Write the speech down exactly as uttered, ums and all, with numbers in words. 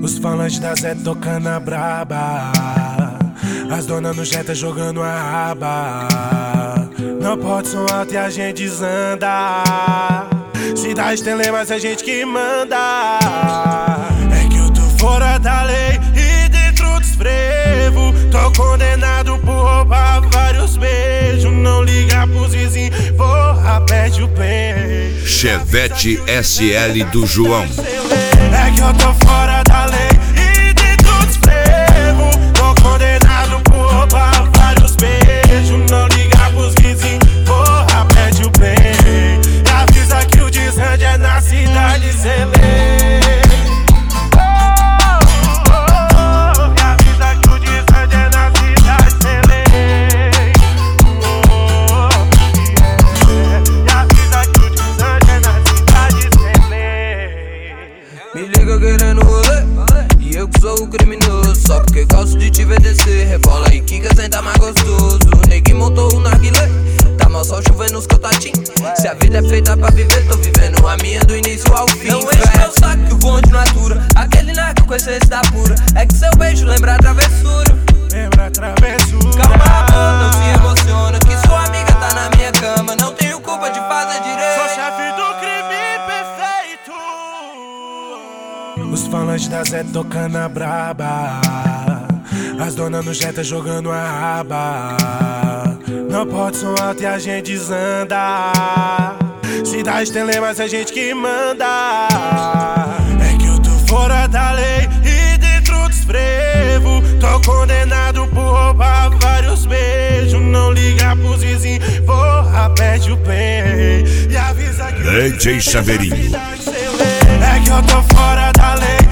Os falantes da Zé tocando a braba, as donas no Jetta jogando a raba. Não pode som alto e a gente desanda. Cidade tem lei, mas é a gente que manda. É que eu tô fora da lei e dentro dos frevo. Tô condenado por roubar vários beijos. Não liga pros vizinhos, porra, perde o play. Chevette S L do João. É que eu tô fora da lei e dentro dos frevo. Tô condenado por roubar vários beijos. Não liga pros vizinhos, porra, perde o play. E avisa que o desrande é na cidade sem lei. Me liga querendo rolê, e eu que sou o criminoso. Só porque gosto de te ver descer, rebola e quica, senta mais gostoso. O neguinho montou o narguilé, tá mal só chovendo nos contatinhos. Se a vida é feita pra viver, tô vivendo a minha do início ao fim. Não enche meu saco que o bonde não atura, aquele narco com essência pura. É que seu beijo lembra a travessura. Lembra a travessura. Calma amor, não se emociona, que sua amiga tá na minha cama. Não tenho culpa de fazer direito. Sou chefe do crime perfeito. Os falantes da Zé tocando a braba, as donas no Jetta jogando a raba. Não pode som alto e a gente desanda. Cidade tem lei, mas é a gente que manda. É que eu tô fora da lei e dentro dos frevo. Tô condenado por roubar vários beijos. Não liga pros vizinhos, porra, perde o play. E avisa que D J Chaveirinho. É que eu tô fora da lei